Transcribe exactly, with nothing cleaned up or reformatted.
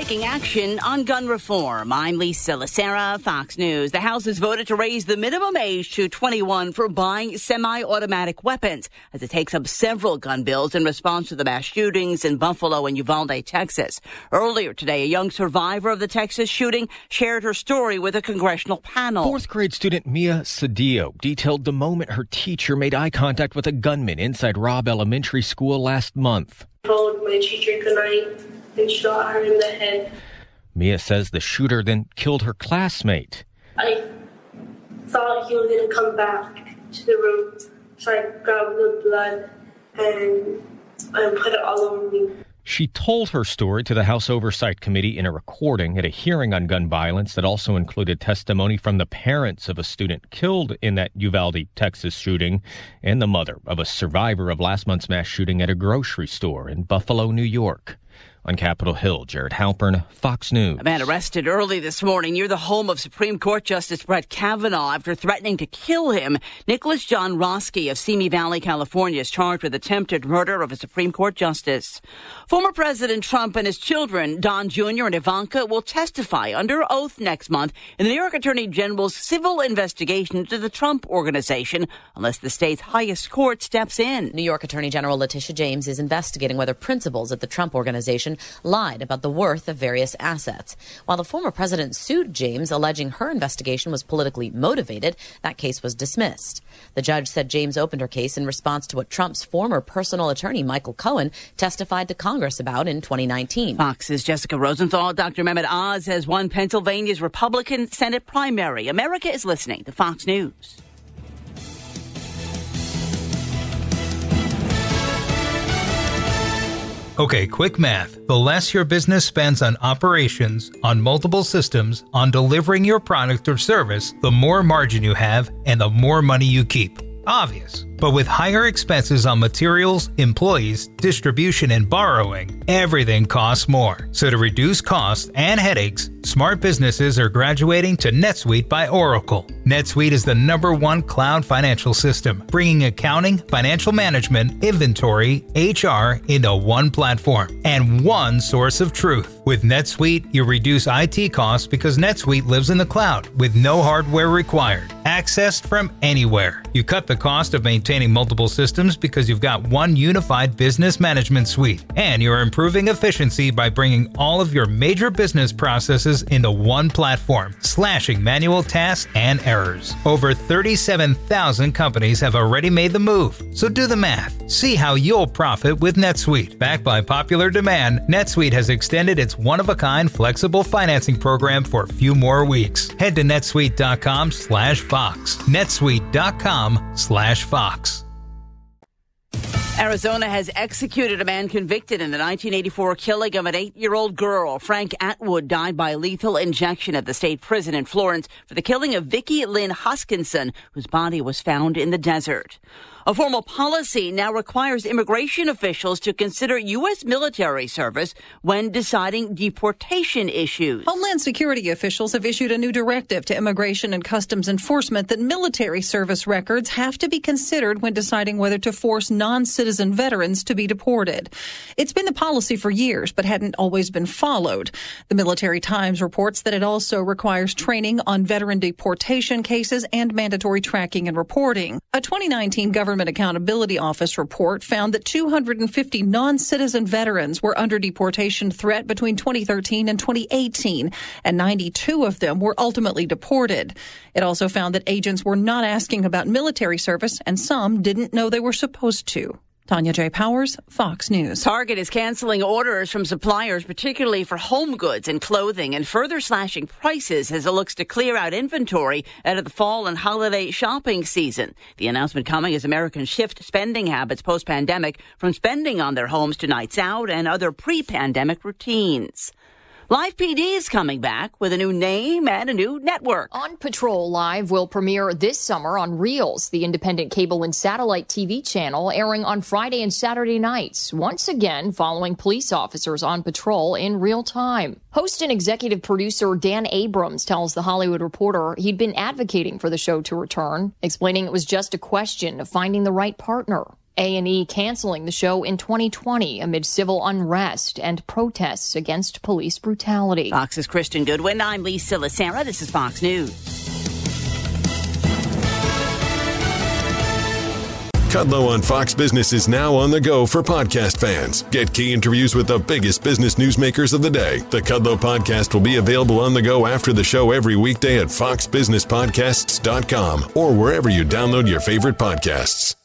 taking action on gun reform. I'm Lisa Lacera, Fox News. The House has voted to raise the minimum age to twenty-one for buying semi-automatic weapons as it takes up several gun bills in response to the mass shootings in Buffalo and Uvalde, Texas. Earlier today, a young survivor of the Texas shooting shared her story with a congressional panel. Fourth grade student Mia Cedillo detailed the moment her teacher made eye contact with a gunman inside Robb Elementary School last month. I told my teacher goodnight and shot her in the head. Mia says the shooter then killed her classmate. I thought he was going to come back to the room, so I grabbed the blood and, and put it all over me. She told her story to the House Oversight Committee in a recording at a hearing on gun violence that also included testimony from the parents of a student killed in that Uvalde, Texas shooting and the mother of a survivor of last month's mass shooting at a grocery store in Buffalo, New York. On Capitol Hill, Jared Halpern, Fox News. A man arrested early this morning near the home of Supreme Court Justice Brett Kavanaugh after threatening to kill him. Nicholas John Roski of Simi Valley, California, is charged with attempted murder of a Supreme Court justice. Former President Trump and his children, Don Junior and Ivanka, will testify under oath next month in the New York Attorney General's civil investigation into the Trump Organization, unless the state's highest court steps in. New York Attorney General Letitia James is investigating whether principals at the Trump Organization lied about the worth of various assets. While the former president sued James, alleging her investigation was politically motivated, that case was dismissed. The judge said James opened her case in response to what Trump's former personal attorney, Michael Cohen, testified to Congress about in twenty nineteen. Fox's Jessica Rosenthal. Doctor Mehmet Oz has won Pennsylvania's Republican Senate primary. America is listening to Fox News. Okay, quick math. The less your business spends on operations, on multiple systems, on delivering your product or service, the more margin you have and the more money you keep. Obvious. But with higher expenses on materials, employees, distribution, and borrowing, everything costs more. So to reduce costs and headaches, smart businesses are graduating to NetSuite by Oracle. NetSuite is the number one cloud financial system, bringing accounting, financial management, inventory, H R into one platform and one source of truth. With NetSuite, you reduce I T costs because NetSuite lives in the cloud with no hardware required, accessed from anywhere. You cut the cost of maintaining multiple systems because you've got one unified business management suite, and you're improving efficiency by bringing all of your major business processes into one platform, slashing manual tasks and errors. Over thirty-seven thousand companies have already made the move, so do the math. See how you'll profit with NetSuite. Backed by popular demand, NetSuite has extended its one-of-a-kind flexible financing program for a few more weeks. Head to netsuite.com slash Fox. netsuite.com slash Fox. Arizona has executed a man convicted in the nineteen eighty-four killing of an eight-year-old girl. Frank Atwood died by lethal injection at the state prison in Florence for the killing of Vicki Lynn Hoskinson, whose body was found in the desert. A formal policy now requires immigration officials to consider U S military service when deciding deportation issues. Homeland Security officials have issued a new directive to Immigration and Customs Enforcement that military service records have to be considered when deciding whether to force non-citizen veterans to be deported. It's been the policy for years, but hadn't always been followed. The Military Times reports that it also requires training on veteran deportation cases and mandatory tracking and reporting. A twenty nineteen government Government Accountability Office report found that two hundred fifty non-citizen veterans were under deportation threat between twenty thirteen and twenty eighteen, and ninety-two of them were ultimately deported. It also found that agents were not asking about military service, and some didn't know they were supposed to. Tanya J. Powers, Fox News. Target is canceling orders from suppliers, particularly for home goods and clothing, and further slashing prices as it looks to clear out inventory out of the fall and holiday shopping season. The announcement coming as Americans shift spending habits post-pandemic from spending on their homes to nights out and other pre-pandemic routines. Live P D is coming back with a new name and a new network. On Patrol Live will premiere this summer on Reels, the independent cable and satellite T V channel airing on Friday and Saturday nights, once again following police officers on patrol in real time. Host and executive producer Dan Abrams tells The Hollywood Reporter he'd been advocating for the show to return, explaining it was just a question of finding the right partner. A and E canceling the show in twenty twenty amid civil unrest and protests against police brutality. Fox's Kristen Goodwin. I'm Lisa Lacera. This is Fox News. Kudlow on Fox Business is now on the go for podcast fans. Get key interviews with the biggest business newsmakers of the day. The Kudlow podcast will be available on the go after the show every weekday at fox business podcasts dot com or wherever you download your favorite podcasts.